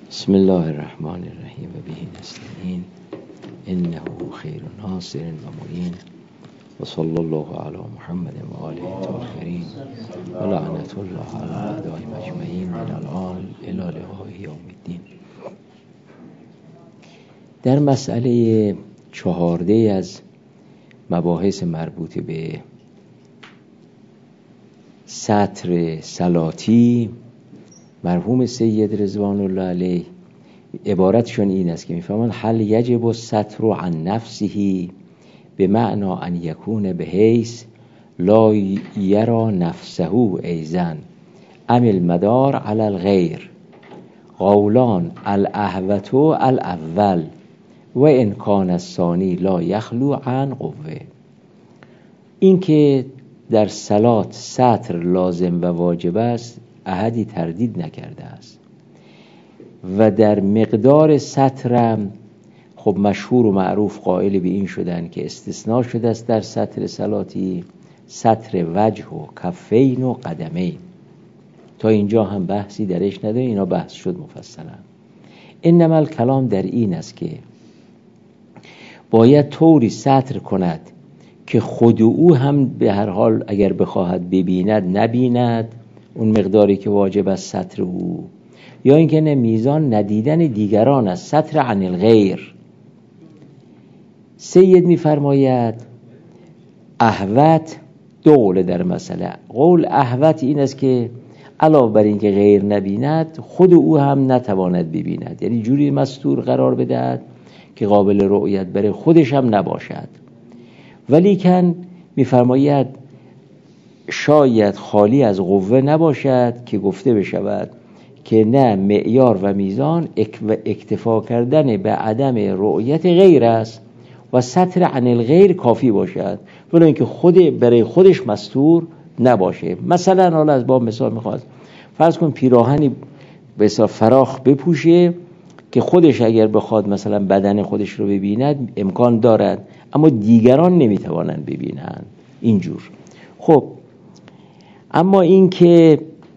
بسم الله الرحمن الرحیم و به نستعین انه خیر ناصر و معین و صلی الله علی محمد و آله الطاهرین و لعنت الله علی اعدای مجمعین من الان الی لقاء یوم الدین. در مسئله 14 از مباحث مربوط به سطر صلاتی مرحوم سید رضوان الله علیه عبارتشون این است که میفهمن هل یجب الستر عن نفسه به معنا ان یکون به حیث لا یرا نفسه ایزن ام المدار علی الغیر قولان الاحوط الاول و ان کان الثانی لا یخلو عن قوه. این که در صلات ستر لازم و واجب است احدی تردید نکرده است و در مقدار سترم خب مشهور و معروف قائل به این شدن که استثناء شده است در ستر صلاتی ستر وجه و کفین و قدمین. تا اینجا هم بحثی درش نداره، اینا بحث شد مفصلا. انما الکلام در این است که باید طوری ستر کند که خود او هم به هر حال اگر بخواهد ببیند نبیند اون مقداری که واجب است ستر او، یا اینکه نه میزان ندیدن دیگران است، ستر عن الغیر. سید میفرماید احوط دو قول در مسئله. قول احوط این است که علاوه بر این که غیر نبیند خود او هم نتواند ببیند، یعنی جوری مستور قرار بدهد که قابل رؤیت برای خودش هم نباشد. ولیکن میفرماید شاید خالی از قوه نباشد که گفته بشود که نه معیار و میزان اکتفا کردن به عدم رؤیت غیر است و ستر عن الغیر کافی باشد، ولی اینکه خود برای خودش مستور نباشه. مثلا حالا از باب مثال میخواد فرض کن پیراهنی بسیار فراخ بپوشه که خودش اگر بخواد مثلا بدن خودش رو ببیند امکان دارد اما دیگران نمیتوانند ببینند اینجور. خب اما این که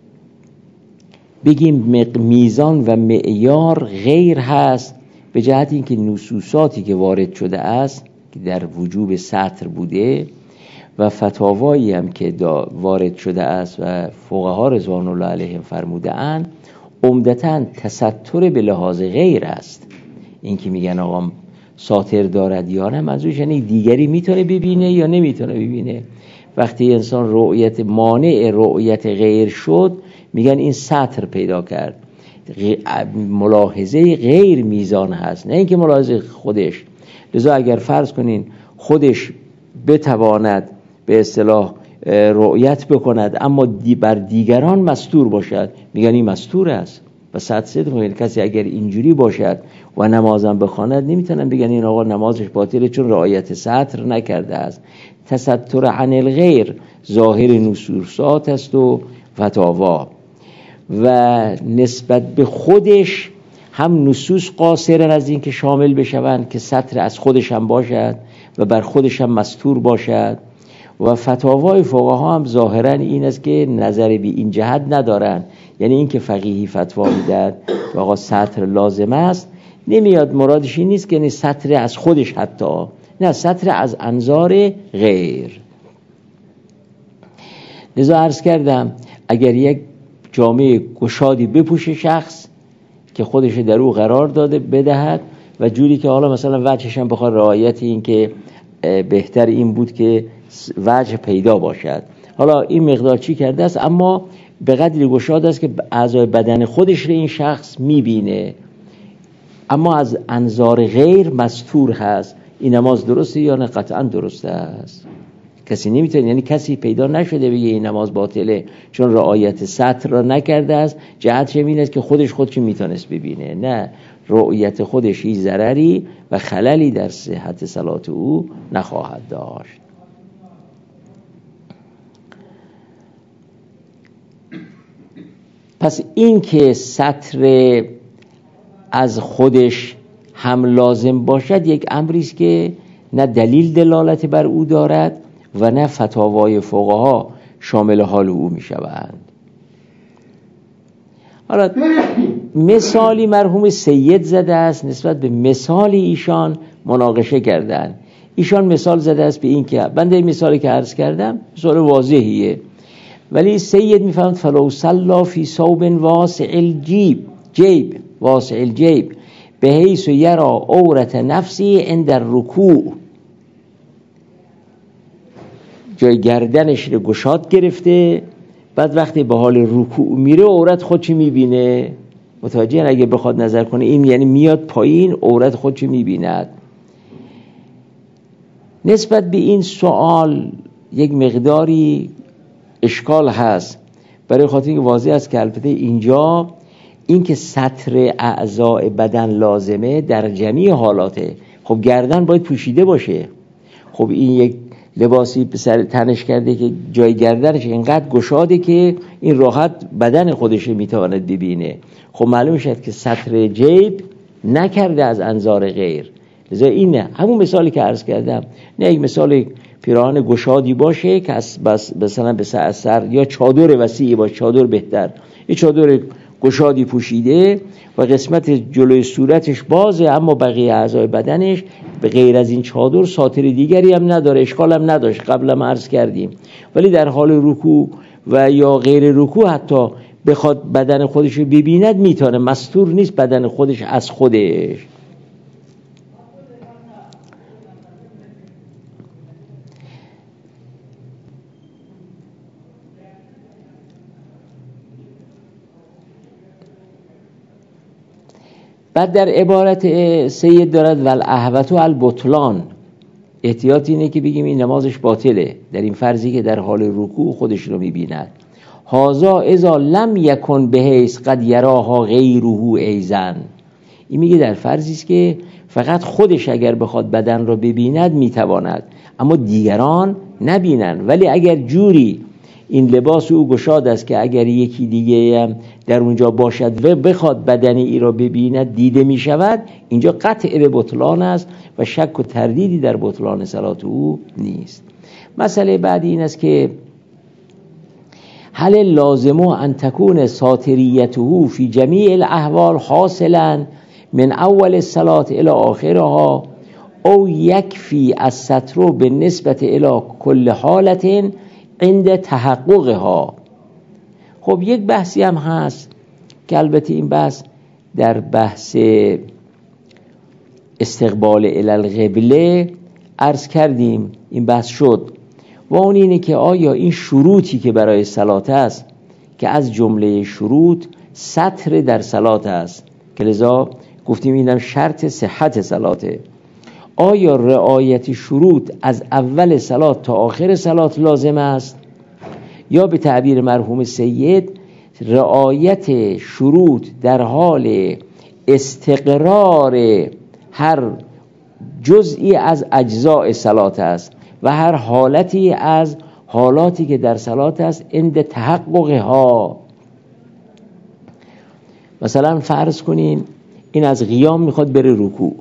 بگیم میزان و معیار غیر هست به جهت اینکه نصوصاتی که وارد شده است که در وجوب ستر بوده و فتاوایی هم که وارد شده است و فقها رضوان الله علیهم فرموده اند عمدتاً تستر به لحاظ غیر است. این که میگن آقا ساتر دارد یا نه منظورش یعنی دیگری میتونه ببینه یا نمیتونه ببینه. وقتی انسان رؤیت مانع رؤیت غیر شد میگن این ستر پیدا کرد. ملاحظه غیر میزان هست نه اینکه ملاحظه خودش. لذا اگر فرض کنین خودش بتواند به اصطلاح رؤیت بکند اما بر دیگران مستور باشد میگن این مستور است و ستر کسی اگر اینجوری باشد و نمازم بخواند نمیتونن بگن این آقا نمازش باطله چون رعایت ستر نکرده است. تستر عن الغیر ظاهر نصوصات است و فتاوا و نسبت به خودش هم نصوص قاصرن از این که شامل بشوند که ستر از خودش هم باشد و بر خودش هم مستور باشد و فتاوای فقها هم ظاهرا این است که نظر به این جهت ندارن، یعنی این که فقیهی فتوا میدن و آقا ستر لازم است نمیاد مرادش این نیست که ستر از خودش حتی نه، ستر از انظار غیر. لذا عرض کردم اگر یک جامعه گشادی بپوشه شخص که خودش در او قرار داده بدهد و جوری که حالا مثلا وجهش هم بخواد رعایت این که بهتر این بود که وجه پیدا باشد، حالا این مقدار چی کرده است اما به قدری گشاد است که اعضای بدن خودش رو این شخص میبینه اما از انظار غیر مستور هست. این نماز درسته یا نه؟ قطعا درسته است. کسی نمیتونه، یعنی کسی پیدا نشده بگه این نماز باطله چون رعایت ستر را نکرده است. جهتش این است که خودش میتونست ببینه، نه رعایت خودش هیچ ضرری و خللی در صحت صلات او نخواهد داشت. پس این که ستر از خودش هم لازم باشد یک امری است که نه دلیل دلالت بر او دارد و نه فتاوای فقها شامل حال او می شوند. حالا مثالی مرحوم سید زده است، نسبت به مثالی ایشان مناقشه کردن. ایشان مثال زده است به این که بنده مثالی که عرض کردم مثال واضحیه، ولی سید میفهمد فلو صلی فی ثوب واسع الجیب بحیث یرا عورت نفسی عند الرکوع، جای گردنش رو گشاد گرفته، بعد وقتی به حال رکوع میره عورت خودش میبینه. متوجه اگه بخواد نظر کنه این یعنی میاد پایین عورت خودش میبیند. نسبت به این سوال یک مقداری اشکال هست، برای خاطر اینکه واضح است که البته اینجا این که ستر اعضاء بدن لازمه در جمعی حالاته. خب گردن باید پوشیده باشه، خب این یک لباسی به سر تنش کرده که جای گردنش اینقدر گشاده که این راحت بدن خودش میتواند ببینه. خب معلوم شد که ستر جیب نکرده از انظار غیر، لذا اینه همون مثالی که عرض کردم، نه یک مثال پیراهن گشادی باشه که مثلا به سر یا چادر وسیعی باشه، چادر بهتر، این چادر گشادی پوشیده و قسمت جلوی صورتش بازه اما بقیه اعضای بدنش به غیر از این چادر ساتر دیگری هم نداره، اشکال هم نداشت، قبل هم عرض کردیم. ولی در حال رکوع و یا غیر رکوع حتی بخواد بدن خودش رو ببیند میتونه، مستور نیست بدن خودش از خودش. بعد در عبارت سید دارد والاهوت البطلان، احتیاط اینه که بگیم این نمازش باطله در این فرضی که در حال رکوع خودش رو میبیند. هازا اذا لم یکن بحیث قد یراها غیره ایزن، این میگه در فرضی است که فقط خودش اگر بخواد بدن رو ببیند میتواند اما دیگران نبینن، ولی اگر جوری این لباس او گشاد است که اگر یکی دیگه در اونجا باشد و بخواد بدن ای را ببیند دیده می شود، اینجا قطع به بطلان است و شک و تردیدی در بطلان صلات او نیست. مسئله بعدی این است که هل لازم ان تکون ساتریته فی جمیع الاحوال حاصلا من اول الصلاة الى آخرها او یکفی الستر بالنسبة الى کل حالت عند تحققها. خب یک بحثی هم هست که البته این بحث در بحث استقبال الی القبله عرض کردیم، این بحث شد و اون اینه که آیا این شروطی که برای صلات است که از جمله شروط ستر در صلات است که لذا گفتیم اینم شرط صحت صلاته، آیا رعایت شروط از اول صلات تا آخر صلات لازم است یا به تعبیر مرحوم سید رعایت شروط در حال استقرار هر جزئی از اجزاء صلات است و هر حالتی از حالاتی که در صلات است عند تحققها. مثلا فرض کنین این از قیام میخواد بره رکوع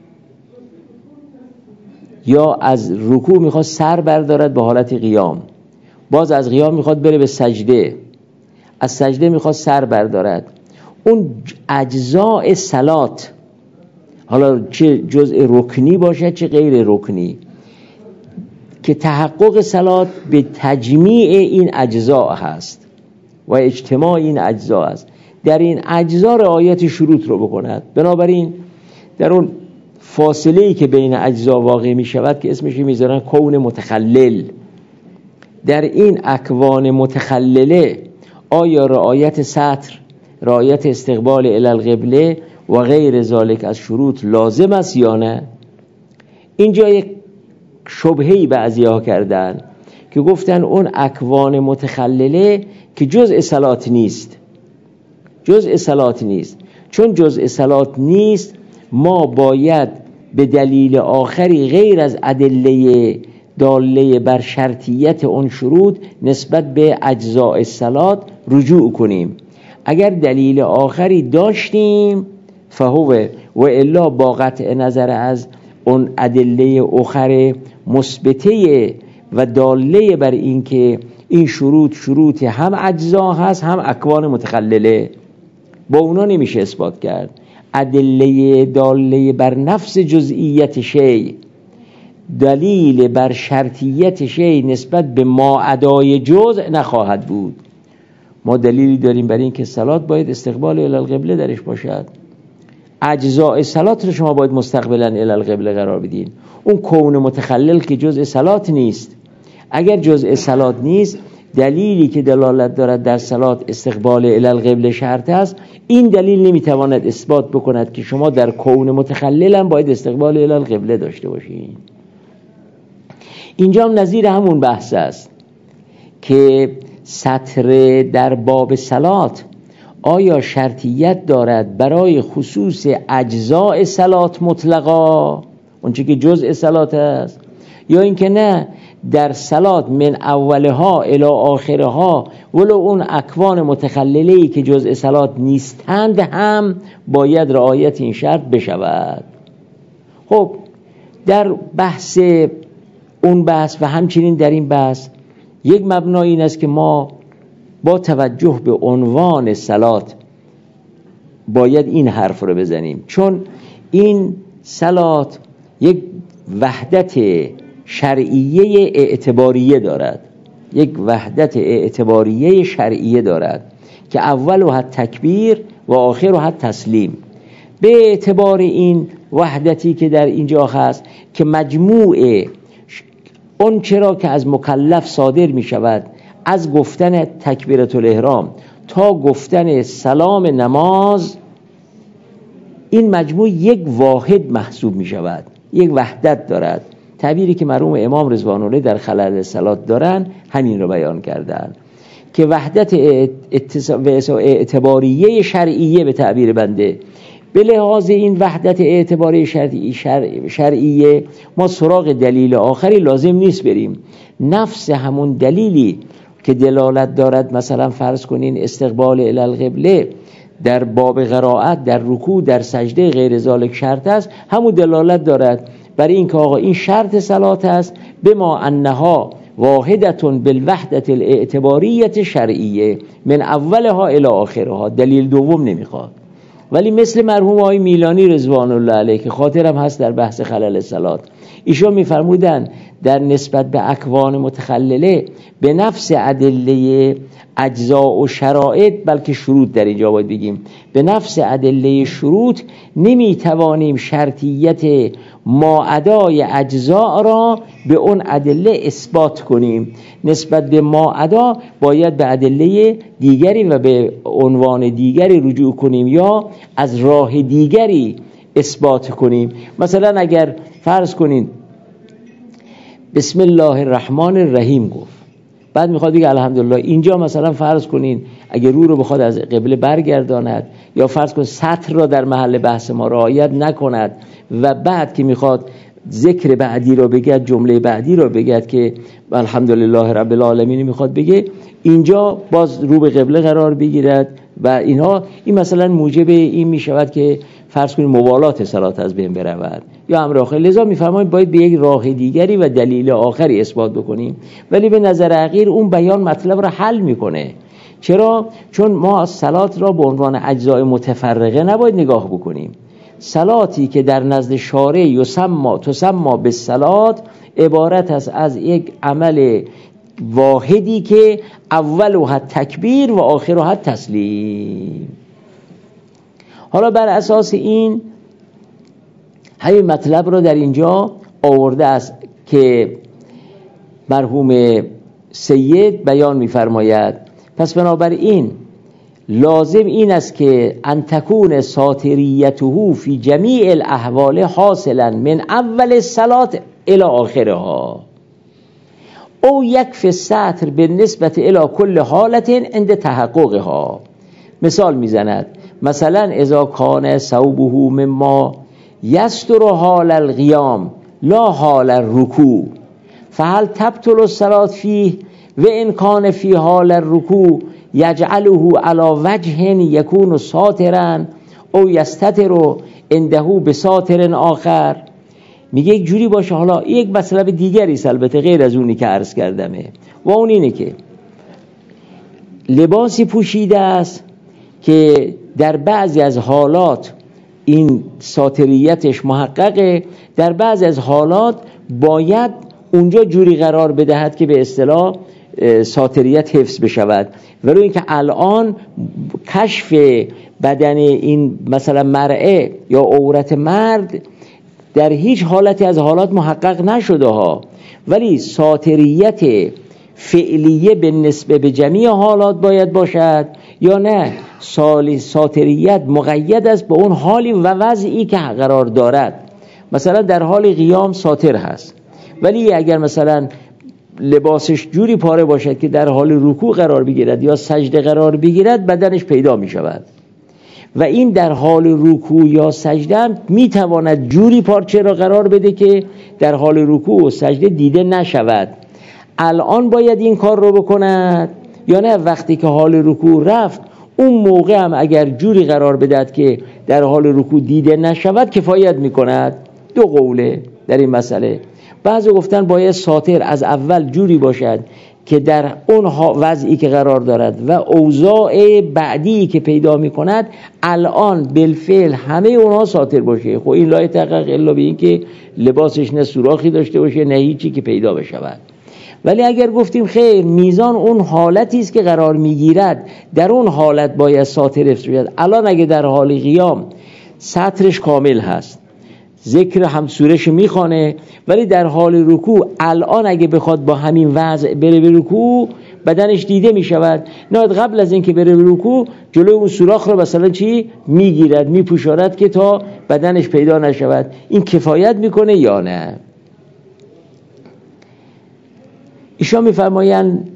یا از رکوع میخواد سر بردارد به حالت قیام، باز از قیام میخواد بره به سجده، از سجده میخواد سر بردارد. اون اجزاء صلات حالا چه جزء رکنی باشه چه غیر رکنی که تحقق صلات به تجمیع این اجزاء هست و اجتماع این اجزاء است، در این اجزاء رعایت شروط رو بکند. بنابراین در اون فاصله‌ای که بین اجزا واقع می شود که اسمش میذارن کون متخلل، در این اکوان متخلله آیا رعایت ستر، رعایت استقبال الی القبله و غیر ذالک از شروط لازم است یا نه؟ اینجا یک شبهه‌ای بعضی‌ها کردن که گفتن اون اکوان متخلله که جزء صلات نیست، جزء صلات نیست، چون جزء صلات نیست ما باید به دلیل آخری غیر از ادله داله بر شرطیت اون شروط نسبت به اجزاء صلات رجوع کنیم. اگر دلیل آخری داشتیم فهو و الا با قطع نظر از اون ادله اخر مثبته و داله بر این که این شروط هم اجزا هست هم اکوان متخلله. با اونا نمیشه اثبات کرد. ادله داله بر نفس جزئیت شی، دلیل بر شرطیت شی نسبت به ما ادای جزء نخواهد بود. ما دلیلی داریم برای این که صلات باید استقبال الی القبله درش باشد. اجزاء صلات رو شما باید مستقبلا الی القبله قرار بدین. اون کون متخلل که جزء صلات نیست. اگر جزء صلات نیست، دلیلی که دلالت دارد در صلات استقبال الی القبله شرط است، این دلیل نمیتواند اثبات بکند که شما در کون متخلل هم باید استقبال الی القبله داشته باشین. اینجا هم نظیر همون بحث است که سطر در باب صلات آیا شرطیت دارد برای خصوص اجزاء صلات مطلقا، اونچه که جزء صلات است، یا اینکه نه در صلات من اولها الی آخرها ولو اون اکوان متخلله‌ای که جزء صلات نیستند هم باید رعایت این شرط بشود. خب در بحث اون بحث و همچنین در این بحث یک مبنا این است که ما با توجه به عنوان صلات باید این حرف رو بزنیم، چون این صلات یک وحدت شرعیه اعتباریه دارد، یک وحدت اعتباریه شرعیه دارد که اولها تکبیر و آخرها تسلیم. به اعتبار این وحدتی که در اینجا هست که مجموع اون چرا که از مکلف صادر می شود از گفتن تکبیرة الاحرام تا گفتن سلام نماز، این مجموع یک واحد محسوب می شود، یک وحدت دارد. تعبیری که مرحوم امام رضوان الله در خلل صلات دارن همین رو بیان کردن که وحدت اعتباریه شرعیه به تعبیر بنده. به لحاظ این وحدت اعتباری شرعیه ما سراغ دلیل آخری لازم نیست بریم. نفس همون دلیلی که دلالت دارد، مثلا فرض کنین استقبال الی القبله در باب قرائت، در رکوع، در سجده غیر ذالک شرط است، همون دلالت دارد برای این که آقا این شرط صلات است، بما انها واحدتون بالوحدت الاعتباریت شرعیه من اولها الی آخرها. دلیل دوم نمیخواد. ولی مثل مرحوم آقای میلانی رضوان الله علیه که خاطرم هست در بحث خلل صلات، ایشون میفرمودن در نسبت به اکوان متخلله به نفس ادله اجزاء و شرائط، بلکه شروط در اینجا باید بگیم، به نفس ادله شروط نمیتوانیم شرطیت ما ادای اجزاء را به اون ادله اثبات کنیم. نسبت به ما ادا باید به ادله دیگری و به عنوان دیگری رجوع کنیم یا از راه دیگری اثبات کنیم. مثلا اگر فرض کنین بسم الله الرحمن الرحیم گفت، بعد میخواد بگه الحمدلله، اینجا مثلا فرض کنین اگر رو بخواد از قبله برگرداند یا فرض کن سطر را در محل بحث ما رعایت نکند و بعد که میخواد ذکر بعدی را بگه، جمله بعدی را بگه که الحمدلله رب العالمین میخواد بگه، اینجا باز رو به قبله قرار بگیرد و اینها، این مثلا موجب این میشود که فرض کنیم موالات صلات از بین برود یا امر آخر. لذا میفرماییم باید به یک راه دیگری و دلیل آخری اثبات بکنیم. ولی به نظر حقیر اون بیان مطلب را حل میکنه. چرا؟ چون ما صلات را به عنوان اجزای متفرقه نباید نگاه بکنیم. صلاتی که در نزد شارع تسمى بالصلات عبارت است از یک عمل واحدی که اولها تکبیر و آخرها تسلیم. حالا بر اساس این همین مطلب رو در اینجا آورده است که مرحوم سید بیان می‌فرماید. پس بنابراین لازم این است که ان تکون ساتریته فی جمیع الاحوال حاصلا من اول الصلاة الی آخرها او یکفی الستر بالنسبة الی کل حالت عند تحققها. مثال میزند، مثلا اذا کان ثوبه مما یستر حال القیام لا حال الرکوع فهل تبطل الصلاة فیه و ان کان فی حال الرکوع یجعله علی وجه یکون ساترا او یستتر عنده بساتر آخر. میگه یک جوری باشه. حالا یک مطلب دیگری است البته غیر از اونی که عرض کردمه، و اون اینه که لباسی پوشیده است که در بعضی از حالات این ساتریتش محققه، در بعضی از حالات باید اونجا جوری قرار بدهد که به اصطلاح ساتریت حفظ بشود. ولی اینکه الان کشف بدن این مثلا مرأه یا عورت مرد در هیچ حالتی از حالات محقق نشده ها، ولی ساتریت فعلیه به نسبه به جمیع حالات باید باشد یا نه ساتریت مقید است به اون حالی و وضعی که قرار دارد. مثلا در حال قیام ساتر هست، ولی اگر مثلا لباسش جوری پاره باشد که در حال رکوع قرار بگیرد یا سجده قرار بگیرد بدنش پیدا می شود و این در حال رکوع یا سجده هم می تواند جوری پارچه را قرار بده که در حال رکوع و سجده دیده نشود. الان باید این کار رو بکند یا نه وقتی که حال رکوع رفت اون موقع هم اگر جوری قرار بدهد که در حال رکوع دیده نشود کفایت می کند؟ دو قوله در این مسئله. بعضی گفتن باید ساتر از اول جوری باشد که در اون وضعی که قرار دارد و اوضاع بعدی که پیدا می کند الان بالفعل همه اونها ساتر باشه. خب این لا یتحقق الا به این که لباسش نه سوراخی داشته باشه نه هیچی که پیدا بشود. ولی اگر گفتیم خیر میزان اون حالتی است که قرار میگیرد در اون حالت باید ساتر حفظ شود. الان اگه در حال قیام سطرش کامل هست، ذکر هم سورش میخوانه، ولی در حال رکوع الان اگه بخواد با همین وضع بره به رکوع بدنش دیده میشود، نه قبل از اینکه بره به رکوع جلوی اون سوراخ رو مثلا چی میگیرد میپوشاند که تا بدنش پیدا نشود. این کفایت میکنه یا نه؟ ایشان میفرمایند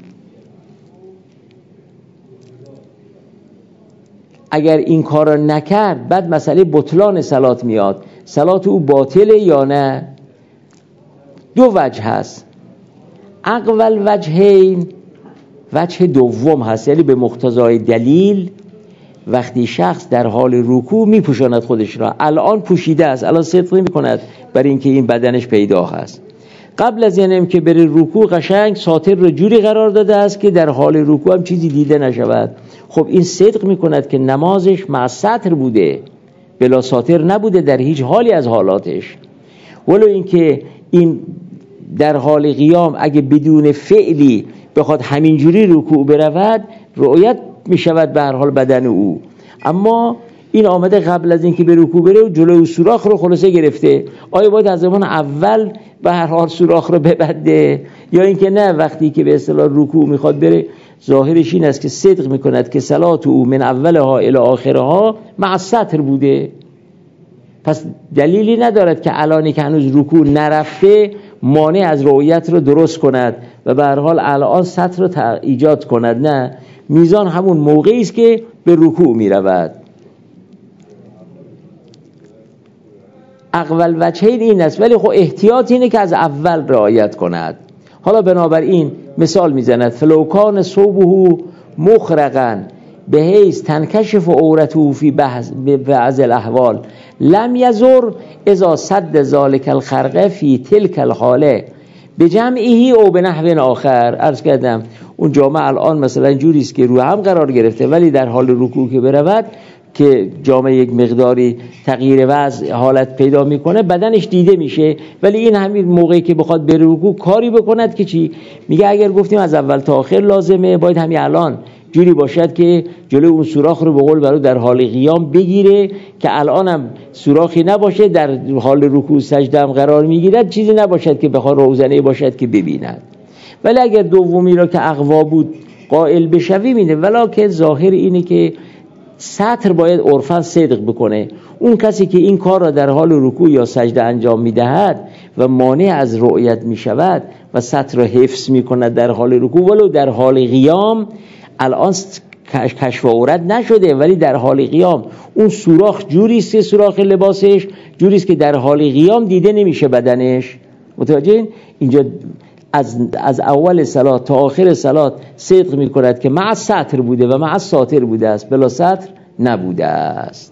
اگر این کار را نکرد بعد مسئله بطلان صلات میاد، صلات او باطله یا نه؟ دو وجه هست. اول وجهین، وجه دوم هست، یعنی به مقتضای دلیل وقتی شخص در حال رکوع میپوشاند خودش را، الان پوشیده است، الان صدق نمی کند برای اینکه این بدنش پیدا هست. قبل از اینم که بره رکوع قشنگ ساتر رو جوری قرار داده است که در حال رکوع هم چیزی دیده نشود. خب این صدق میکند که نمازش مع سطر بوده، بلا ساتر نبوده در هیچ حالی از حالاتش. ولو اینکه این در حال قیام اگه بدون فعلی بخواد همینجوری رکوع برود رؤیت میشود به هر حال بدن او، اما این آمده قبل از اینکه به رکوع بره و جلوی سوراخ رو خلاصه گرفته. آیا باید از زمان اول به هر حال سوراخ رو ببنده یا اینکه نه وقتی که به اصطلاح رکوع میخواد بره ظاهرش این است که صدق میکند که صلات او من اولها الی آخرها مع الستر بوده، پس دلیلی ندارد که الانی که هنوز رکوع نرفته مانع از رؤیت رو درست کند و به هر حال الان ستر رو ایجاد کند. نه، میزان همون موقعی است که به رکوع میرود. اول وجهین این است، ولی خب احتیاط اینه که از اول رعایت کند. حالا بنابراین مثال میزند فلوکان صوبه مخرقا به حیث تنکشف عورته فی بعض الاحوال لم یزر اذا صد ذالک الخرقه فی تلک الحاله بجمعه او به نحو آخر. عرض کردم اون جامعه الان مثلا جوری است که رو هم قرار گرفته، ولی در حال رکوع که برود که جامعه یک مقداری تغییر وضع حالت پیدا میکنه بدنش دیده میشه، ولی این همین موقعی که بخواد بره رکوع کاری بکند که چی میگه اگر گفتیم از اول تا آخر لازمه باید همین الان جوری باشد که جلوی اون سوراخ رو به قول برو در حال قیام بگیره که الان هم سوراخی نباشه، در حال رکوع سجده هم قرار میگیرد چیزی نباشد که بخواد روزنه باشد که ببیند. ولی اگر دومی را که اقوا بود قائل بشوی میده، ولکن ظاهر اینه که سطر باید عرفاً صدق بکنه. اون کسی که این کار را در حال رکوع یا سجده انجام میدهد و مانع از رؤیت میشود و سطر را حفظ میکند در حال رکوع ولو در حال قیام، الان کشف عورت نشده ولی در حال قیام اون سوراخ جوری است، سوراخ لباسش جوری است که در حال قیام دیده نمیشه بدنش. متوجهین؟ اینجا از اول صلات تا آخر صلات صدق می کند که مع سطر بوده و مع ساتر بوده است، بلا سطر نبوده است.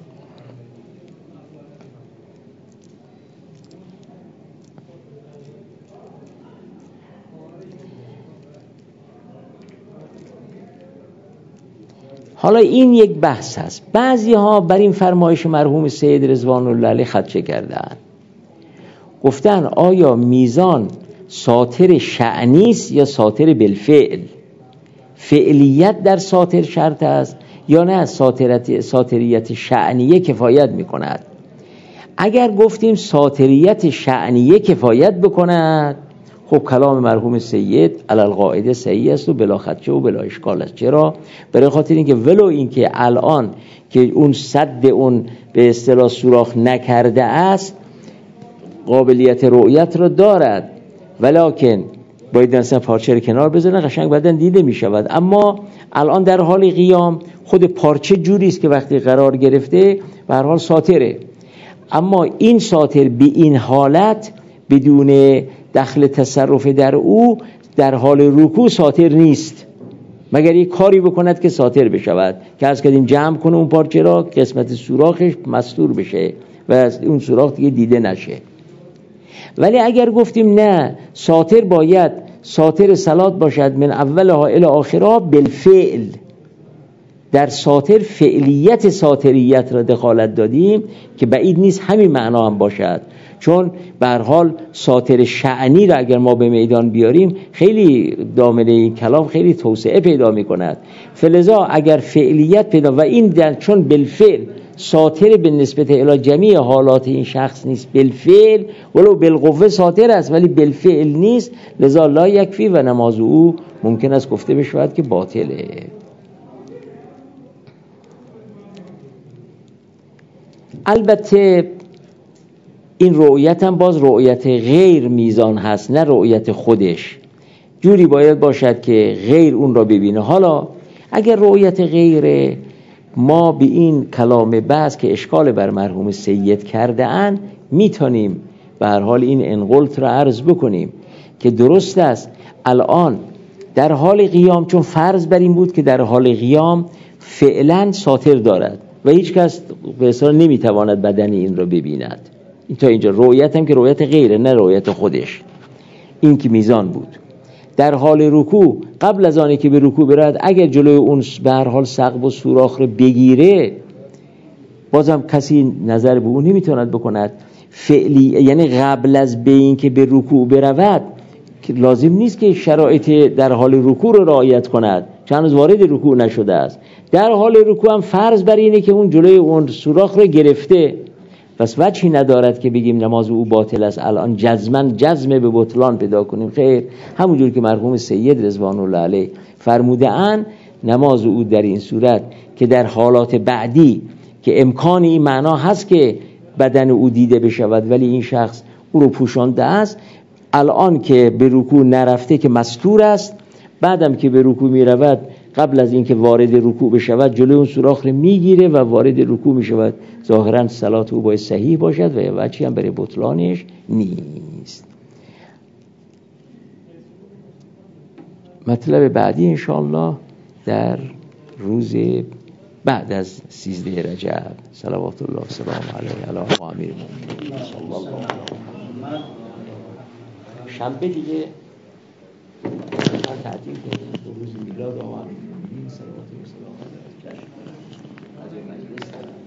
حالا این یک بحث هست. بعضی ها بر این فرمایش مرحوم سید رضوان الله علیه خدشه کردن، گفتن آیا میزان ساطر شأنی است یا ساطر بالفعل؟ فعلیت در ساطر شرط است یا نه ساطریت شأنیه کفایت میکند؟ اگر گفتیم ساطریت شأنیه کفایت بکند، خب کلام مرحوم سید علی القاعده صحیح است و بلا خدشه و بلا اشکال است. چرا؟ برای خاطر اینکه ولو اینکه الان که اون سد اون به اصطلاح سوراخ نکرده است قابلیت رؤیت را دارد، ولکن باید مثلا پارچه رو کنار بزنه قشنگ بعدن دیده می شود. اما الان در حال قیام خود پارچه جوری است که وقتی قرار گرفته به هر حال ساطره، اما این ساطر به این حالت بدون دخل تصرف در او در حال رکوع ساطر نیست، مگر یک کاری بکند که ساطر بشود، که از کردیم جمع کنه اون پارچه را قسمت سوراخش مستور بشه و اون سوراخ دیگه دیده نشه. ولی اگر گفتیم نه، ساطر باید ساطر صلات باشد من اولها الی آخرها بالفعل، در ساطر فعلیت ساطریت را دخالت دادیم که بعید نیست همین معنا هم باشد، چون به هر حال ساطر شأنی را اگر ما به میدان بیاریم خیلی دامنه این کلام خیلی توسعه پیدا می کند. فلذا اگر فعلیت پیدا و این چون بالفعل ساطر به نسبت الی جمیع حالات این شخص نیست، بالفعل ولو بالقوه ساطر است ولی بالفعل نیست، لذا لا یکفی و نماز او ممکن است گفته بشود که باطله. البته این رؤیت هم باز رؤیت غیر میزان هست، نه رؤیت خودش. جوری باید باشد که غیر اون را ببینه. حالا اگر رؤیت غیره، ما به این کلام بحث که اشکال بر مرحوم سید کرده اند میتونیم به هر حال این انقلت را عرض بکنیم که درست است الان در حال قیام، چون فرض بر این بود که در حال قیام فعلا ساطر دارد و هیچ کس به اصطلاح نمیتواند بدن این را ببیند. این تا اینجا رؤیت هم که رؤیت غیره نه رؤیت خودش، این که میزان بود. در حال رکوع قبل از آنی که به رکوع برد اگر جلوی اون به هر حال سقف و سوراخ رو بگیره بازم کسی نظر به اون نمیتواند بکند. فعلی یعنی قبل از به این که به رکوع برود که لازم نیست که شرایط در حال رکوع رو رعایت کند، چون از وارد رکوع نشده است. در حال رکوع هم فرض بر اینه که اون جلوی اون سوراخ رو گرفته، پس وجهی ندارد که بگیم نماز او باطل است. الان جزم به بطلان پیدا کنیم، خیر، همونجور که مرحوم سید رضوان الله علیه فرموده اند نماز او در این صورت که در حالات بعدی که امکان این معنا هست که بدن او دیده بشود ولی این شخص او رو پوشانده است، الان که به رکوع نرفته که مستور است، بعدم که به رکوع می رود قبل از اینکه وارد رکوع بشود جلوی اون سوراخ رو میگیره و وارد رکوع می شود، ظاهرا صلات او باید صحیح باشد و وجهی هم برای بطلانش نیست. مطلب بعدی انشاءالله در روز بعد از 13 رجب صلوات الله و سلام علیه علی امیر المؤمنین صلی الله علیه و سلم. شنبه دیگه تعطیل کنیم، روز میلاد آقا امیر المؤمنین صلوات الله و سلام علیه از مجلس